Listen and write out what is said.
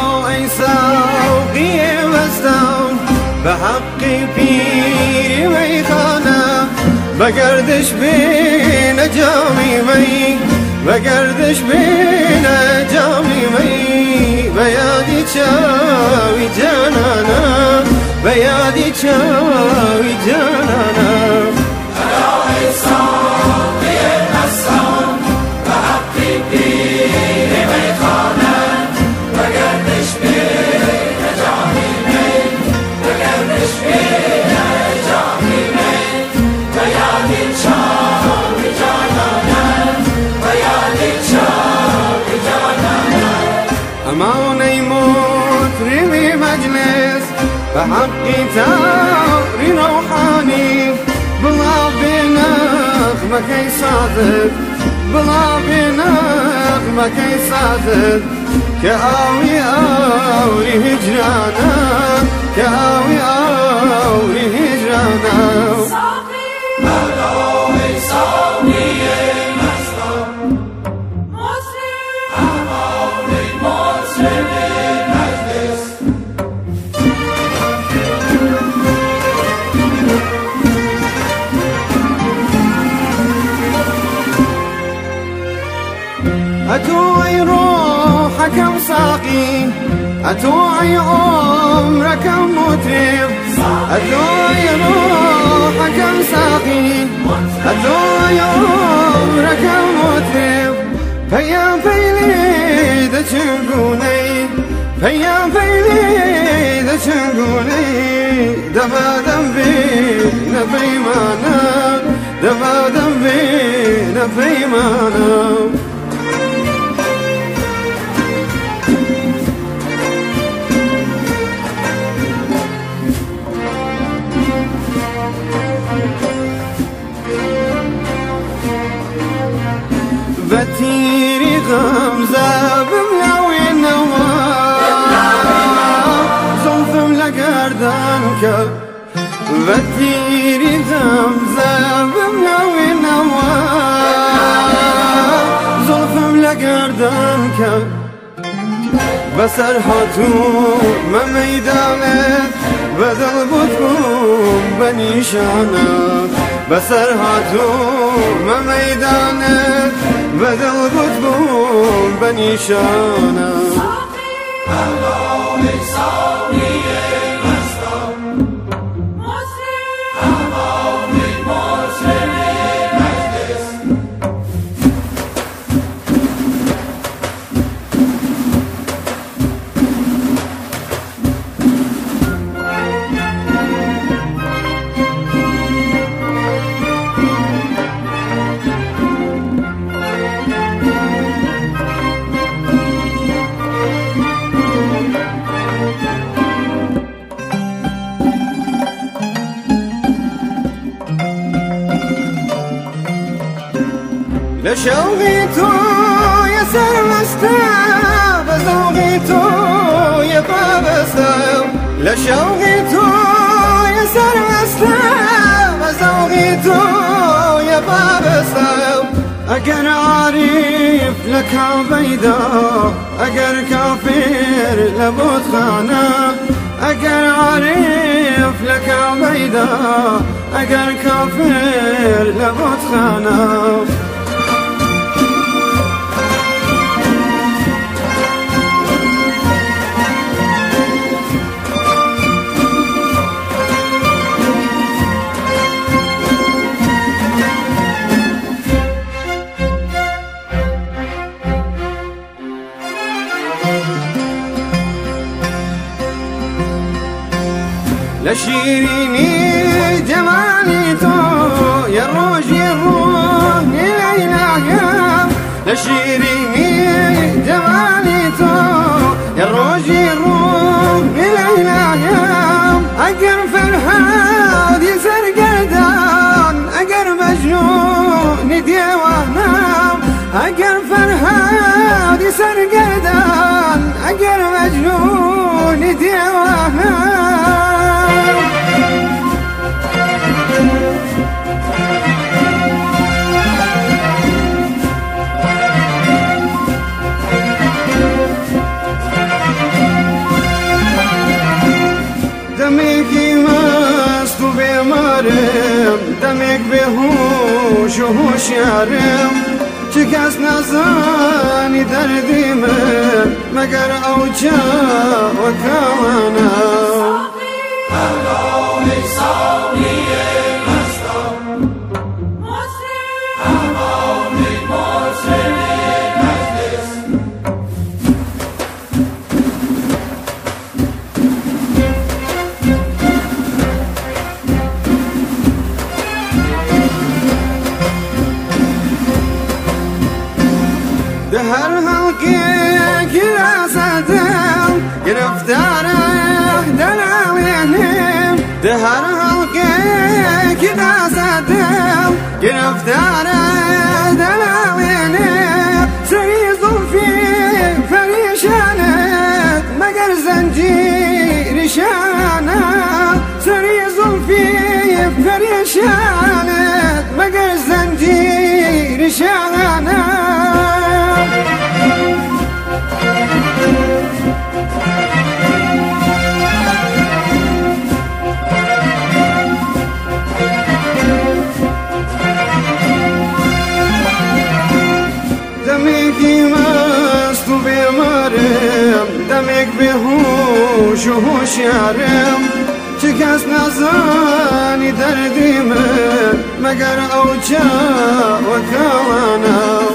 ای ساقی مستان به حق پیر میخانه بگردش بین جامی می بگردش بین جامی می به یادی چاوی جانانا به یادی چاوی جانانا ای ساقی مستان به حق پیر میخانه بگردش بین جامی می بگردش بین جامی می به یادی چاوی جانانا به یادی چاوی جانانا امان ای مطربی مجلس به حقی تاری روحانی بلا بنغمكي صادق بلا بنغمكي صادق كآوي آوري هجرانا كآوي آوري هجرانا أتوعي روحك مساقي أتوعي عمرك مطرب أتوعي روحك مساقي أتوعي عمرك مطرب فيا فيلي دا تشنقوني فيا فيلي دا تشنقوني دفا ذنبي نفيمانا دفا ذنبي نفيمانا بتيري غمزة بملاوي النوار زنفم لقردانك بتيري غمزة بملاوي النوار زنفم لقردانك بسر هاتوم ميدانت بدل بطكم بنيشانك بسر هاتوم ميدانت بدل بطكم بنيشانك لشوقي تو يا سرمستا بذوقي تو يا بابستا لشوقي تو يا سرمستا بذوقي تو يا بابستا اگر عارف لك بيدا اگر كافر لبوت خانا اگر عارف لك بيدا اگر كافر لبوت خانا لشيريني جمالي تو يا روجي الروح ليلى لشيريني جمالي تو يا روجي الروح ليلى أقر فرحان يسر قردان أقر مجنون ديوانام أقر فرحان يسر قردان أقر مجنون ديوانام دەمێک بێهوش و هوشیارم چ کەس نەزانی دەردی من مەگەر ئەو چاوەکەوانە هر هەڵکێکی ڕاستەدەم گرفتارە دەناوێنم هەر هەڵکێکی ڕاستەدەم گرفتارە دەناوێنم سەری زوڵفی فەریشانت مەگەر زەنجیری شانە سەری زوڵفی فەریشانت مەگەر زەنجیری شانە دەمێکی مەست و بێمارم دەمێک بێهوش و هوشیارم چ کەس نەزانی دەردی من مەگەر ئەو چاوەکەوانە